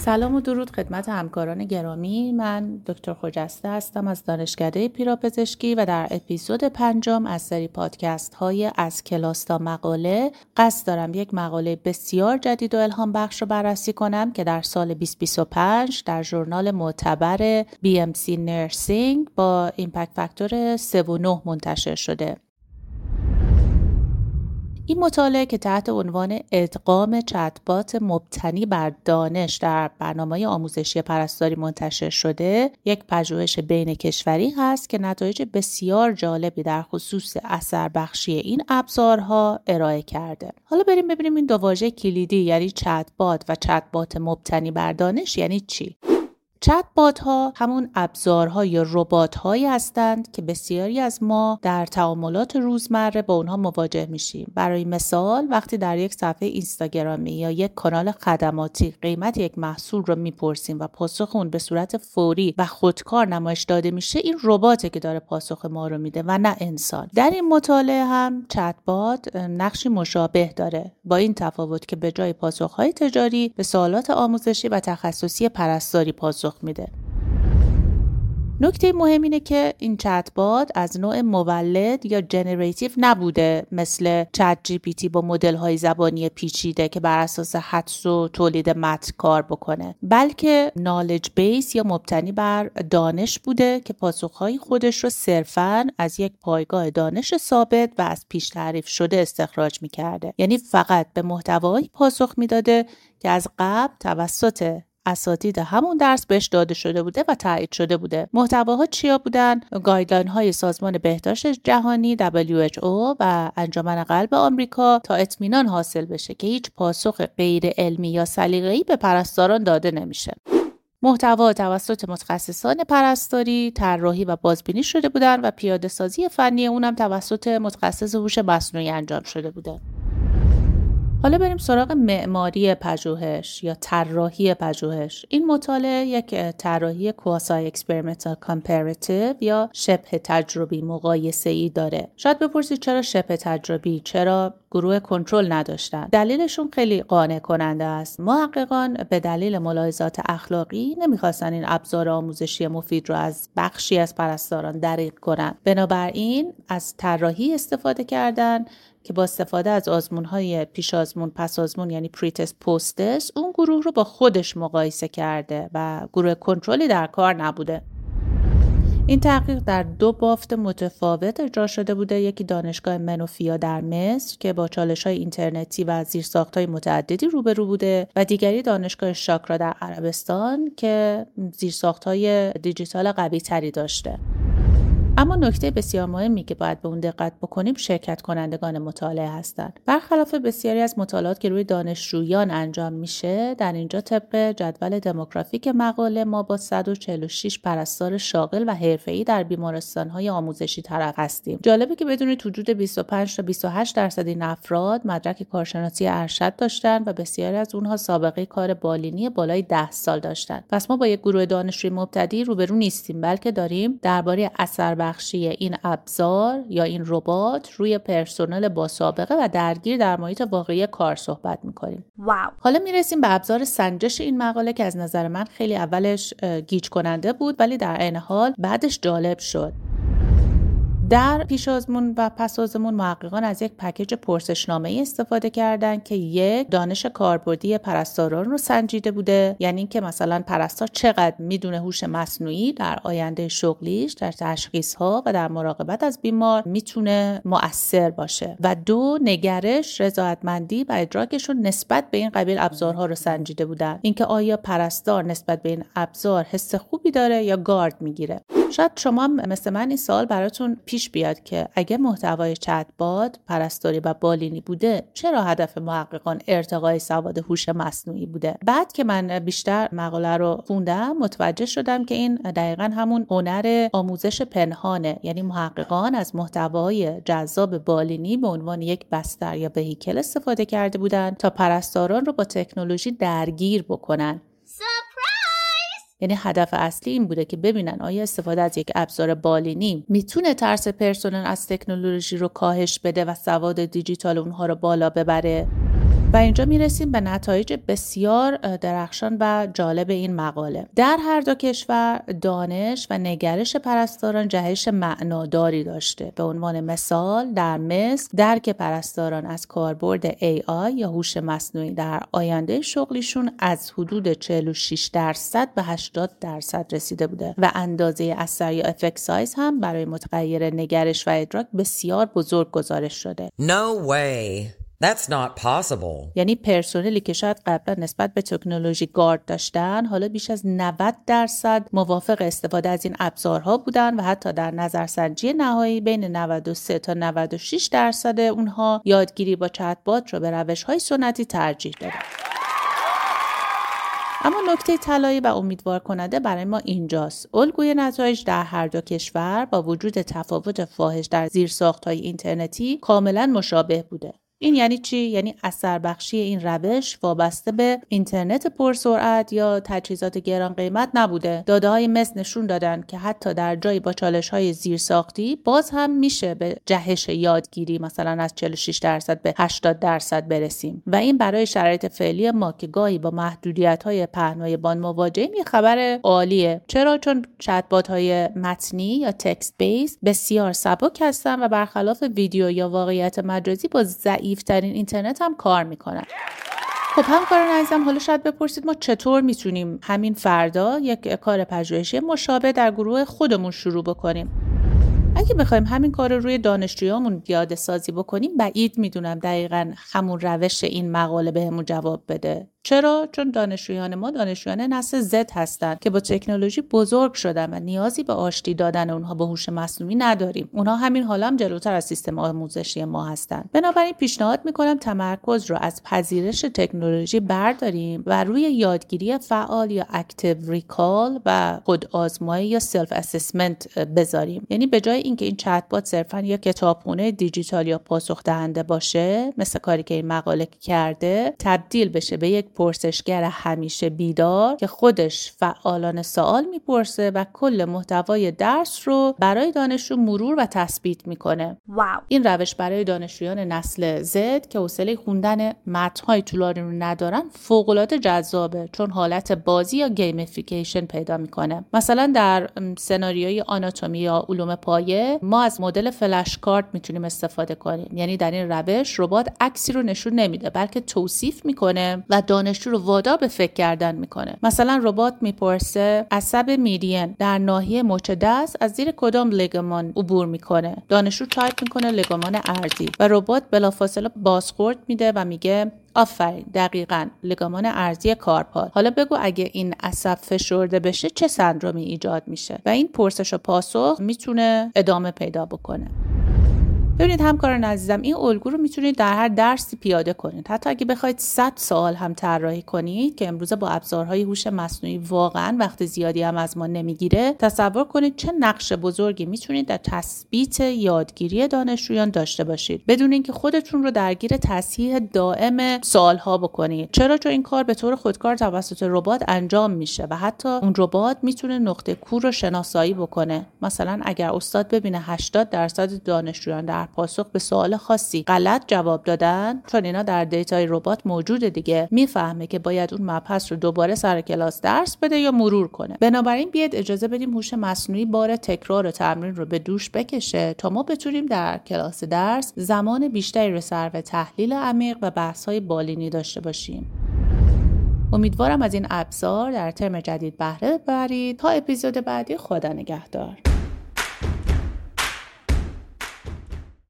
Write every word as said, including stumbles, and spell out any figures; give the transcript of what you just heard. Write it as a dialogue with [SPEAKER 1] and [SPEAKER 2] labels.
[SPEAKER 1] سلام و درود خدمت همکاران گرامی. من دکتر خجسته هستم از دانشکده پیراپزشکی و در اپیزود پنجم از سری پادکست های از کلاس تا مقاله قصد دارم یک مقاله بسیار جدید و الهام بخش رو بررسی کنم که در سال بیست بیست و پنج در ژورنال معتبر بی ام سی نرسینگ با ایمپکت فاکتور سه و نه منتشر شده. این مطالعه که تحت عنوان ادغام چت‌بات مبتنی بر دانش در برنامه آموزشی پرستاری منتشر شده، یک پژوهش بین کشوری هست که نتایج بسیار جالبی در خصوص اثر بخشی این ابزارها ارائه کرده. حالا بریم ببینیم این دو واژه کلیدی یعنی چت‌بات و چت‌بات مبتنی بر دانش یعنی چی؟ چت‌بات ها همون ابزارها یا ربات هایی هستند که بسیاری از ما در تعاملات روزمره با اونها مواجه میشیم. برای مثال وقتی در یک صفحه اینستاگرامی یا یک کانال خدماتی قیمت یک محصول رو میپرسیم و پاسخ اون به صورت فوری و خودکار نمایش داده میشه، این رباته که داره پاسخ ما رو میده و نه انسان. در این مطالعه هم چت‌بات نقشی مشابه داره، با این تفاوت که به جای پاسخ‌های تجاری به سوالات آموزشی و تخصصی پرستاری پاسخ میده. نکته مهم اینه که این چت‌بات از نوع مولد یا جنریتیو نبوده مثل چت جی پی تی با مدل های زبانی پیچیده که بر اساس حدس و تولید متن کار بکنه، بلکه نالج بیس یا مبتنی بر دانش بوده که پاسخهای خودش رو صرفاً از یک پایگاه دانش ثابت و از پیش تعریف شده استخراج میکرده. یعنی فقط به محتوایی پاسخ میداده که از قبل توسط اساتید همون درس بهش داده شده بوده و تایید شده بوده. محتواها چیا بودن؟ گایدلاین های سازمان بهداشت جهانی دبلیو اچ او و انجمن قلب آمریکا تا اطمینان حاصل بشه که هیچ پاسخ غیر علمی یا سلیقه‌ای به پرستاران داده نمیشه. محتوا توسط متخصصان پرستاری طراحی و بازبینی شده بودن و پیاده سازی فنی اونم توسط متخصص هوش مصنوعی انجام شده بوده. حالا بریم سراغ معماری پژوهش یا طراحی پژوهش. این مطالعه یک طراحی کواسای اکسپریمنتال کامپراتیو یا شبه تجربی مقایسه‌ای داره. شاید بپرسید چرا شبه تجربی؟ چرا گروه کنترل نداشتن؟ دلیلشون خیلی قانع کننده است. محققان به دلیل ملاحظات اخلاقی نمیخواستن این ابزار آموزشی مفید رو از بخشی از پرستاران دریغ کنن. بنابراین از طراحی استفاده کردن که با استفاده از آزمون‌های پیش آزمون پس آزمون یعنی پری تست پست تست اون گروه رو با خودش مقایسه کرده و گروه کنترلی در کار نبوده. این تحقیق در دو بافت متفاوت اجرا شده بوده. یکی دانشگاه منوفیا در مصر که با چالش‌های اینترنتی و زیرساخت‌های متعددی روبرو بوده و دیگری دانشگاه شاکرا در عربستان که زیرساخت‌های دیجیتال قوی‌تری داشته. اما نکته بسیار مهمی که باید به اون دقت بکنیم شرکت کنندگان مطالعه هستند. برخلاف بسیاری از مطالعات که روی دانشجویان انجام میشه، در اینجا طبق جدول دموگرافیک مقاله ما با صد و چهل و شش پرستار شاغل و حرفه‌ای در بیمارستان‌های آموزشی طرف هستیم. جالبه که بدونید حدود بیست و پنج تا بیست و هشت درصد این افراد مدرک کارشناسی ارشد داشتن و بسیاری از اونها سابقه کار بالینی بالای ده سال داشتن. پس ما با یک گروه دانشجوی مبتدی روبرو نیستیم، بلکه داریم درباره اثر بخشی این ابزار یا این ربات روی پرسنل با سابقه و درگیر در محیط واقعی کار صحبت می‌کنیم.
[SPEAKER 2] واو.
[SPEAKER 1] حالا میرسیم به ابزار سنجش این مقاله که از نظر من خیلی اولش گیج کننده بود ولی در عین حال بعدش جالب شد. در پیش آزمون و پس آزمون محققان از یک پکیج پرسشنامه‌ای استفاده کردن که یک دانش کاربردی پرستاران رو سنجیده بوده، یعنی اینکه مثلا پرستار چقدر میدونه هوش مصنوعی در آینده شغلیش در تشخیص‌ها و در مراقبت از بیمار میتونه مؤثر باشه، و دو نگرش، رضایتمندی و ادراکشون نسبت به این قبیل ابزارها رو سنجیده بودن، اینکه آیا پرستار نسبت به این ابزار حس خوبی داره یا گارد میگیره. شاید شما مثل من این سوال براتون پیش بیاد که اگه محتوای چت‌بات پرستاری و بالینی بوده، چرا هدف محققان ارتقای سواد هوش مصنوعی بوده؟ بعد که من بیشتر مقاله رو خوندم متوجه شدم که این دقیقاً همون هنر آموزش پنهانه، یعنی محققان از محتوای جذاب بالینی به عنوان یک بستر یا وهیکل استفاده کرده بودن تا پرستاران رو با تکنولوژی درگیر بکنن. یعنی هدف اصلی این بوده که ببینن آیا استفاده از یک ابزار بالینی میتونه ترس پرسنل از تکنولوژی رو کاهش بده و سواد دیجیتال اونها رو بالا ببره. و اینجا میرسیم به نتایج بسیار درخشان و جالب این مقاله. در هر دو کشور دانش و نگرش پرستاران جهش معناداری داشته. به عنوان مثال در مصر درک پرستاران از کاربرد ای آی یا هوش مصنوعی در آینده شغلیشون از حدود چهل و شش درصد به هشتاد درصد رسیده بوده و اندازه اثر یا افکت سایز هم برای متغیر نگرش و ادراک بسیار بزرگ گزارش شده.
[SPEAKER 2] No way. That's not possible.
[SPEAKER 1] یعنی پرسنلی که شاید قبلا نسبت به تکنولوژی گارد داشتن حالا بیش از نود درصد موافق استفاده از این ابزارها بودن و حتی در نظرسنجی نهایی بین نود و سه تا نود و شش درصد اونها یادگیری با چت بات رو به روش‌های سنتی ترجیح دادن. اما نکته طلایی و امیدوار کننده برای ما اینجاست. الگوی نتایج در هر دو کشور با وجود تفاوت فاحش در زیرساخت‌های اینترنتی کاملا مشابه بوده. این یعنی چی؟ یعنی اثر بخشی این روش وابسته به اینترنت پرسرعت یا تجهیزات گران قیمت نبوده. داده‌های مس نشون دادن که حتی در جایی با چالش‌های زیرساختی باز هم میشه به جهش یادگیری مثلا از چهل و شش درصد به هشتاد درصد برسیم و این برای شرایط فعلی ما که گاهی با محدودیت‌های پهنای مواجهیم یه خبر عالیه. چرا؟ چون چت‌بات‌های متنی یا تکست بیس بسیار سبک هستن و برخلاف ویدیو یا واقعیت مجازی با ضعیف‌ترین اینترنت هم کار میکنن. خب همکاران عزیزم، حالا شاید بپرسید ما چطور میتونیم همین فردا یک کار پژوهشی مشابه در گروه خودمون شروع بکنیم. اگه بخوایم همین کار رو روی دانشجویامون پیاده سازی بکنیم بعید میدونم دقیقاً همون روش این مقاله بهمون جواب بده. چرا؟ چون دانشجویان ما دانشجویان نسل زد هستند که با تکنولوژی بزرگ شدن و نیازی به آشتی دادن اونها با هوش مصنوعی نداریم. اونها همین حالا هم جلوتر از سیستم آموزشی ما هستند. بنابراین پیشنهاد میکنم تمرکز رو از پذیرش تکنولوژی برداریم و روی یادگیری فعال یا اکتیو ریکال و خود آزمایی یا سلف اسسمنت بذاریم. یعنی به جای اینکه این چت بات صرفاً یک کتابخونه دیجیتال یا پاسخ دهنده باشه مثل کاری که این مقاله کرده، تبدیل بشه به یک پرسشگر همیشه بیدار که خودش فعالانه سوال میپرسه و کل محتوای درس رو برای دانشجو مرور و تثبیت میکنه.
[SPEAKER 3] واو.
[SPEAKER 1] این روش برای دانشجویان نسل زد که حوصله خوندن متن‌های طولانی رو ندارن فوق‌العاده جذابه، چون حالت بازی یا گیمفیکیشن پیدا میکنه. مثلا در سناریوی آناتومی یا علوم پایه ما از مدل فلش کارت میتونیم استفاده کنیم. یعنی در این روش ربات عکسی رو نشون نمیده بلکه توصیف میکنه و دانشجو رو وادار به فکر کردن میکنه. مثلا ربات میپرسه عصب میدین در ناحیه مچ دست از زیر کدام لیگامان عبور میکنه. دانشجو تایپ میکنه لیگامان ارضی و ربات بلافاصله بازخورد میده و میگه آفرین، دقیقاً لیگامان ارضی کارپال. حالا بگو اگه این عصب فشرده بشه چه سندرومی ایجاد میشه؟ و این پرسش و پاسخ میتونه ادامه پیدا بکنه. ببینید همکاران عزیزم، این الگو رو میتونید در هر درسی پیاده کنید. حتی اگه بخواید صد سوال هم طراحی کنید که امروزه با ابزارهای هوش مصنوعی واقعا وقت زیادی هم از ما نمیگیره، تصور کنید چه نقش بزرگی میتونید در تثبیت یادگیری دانشجویان داشته باشید بدون اینکه خودتون رو درگیر تصحیح دائم سوالها بکنید. چرا؟ چون این کار به طور خودکار توسط ربات انجام میشه و حتی اون ربات میتونه نقطه کور رو شناسایی بکنه. مثلا اگر استاد ببینه هشتاد درصد دانشجویان در پاسخ به سوال خاصی غلط جواب دادن، چون اینا در دیتای ربات موجوده دیگه، میفهمه که باید اون مبحث رو دوباره سر کلاس درس بده یا مرور کنه. بنابراین بیاید اجازه بدیم هوش مصنوعی بار تکرار و تمرین رو به دوش بکشه تا ما بتونیم در کلاس درس زمان بیشتری رو صرف تحلیل عمیق و بحث‌های بالینی داشته باشیم. امیدوارم از این ابزار در ترم جدید بهره ببرید. تا اپیزود بعدی، خدا نگهدار.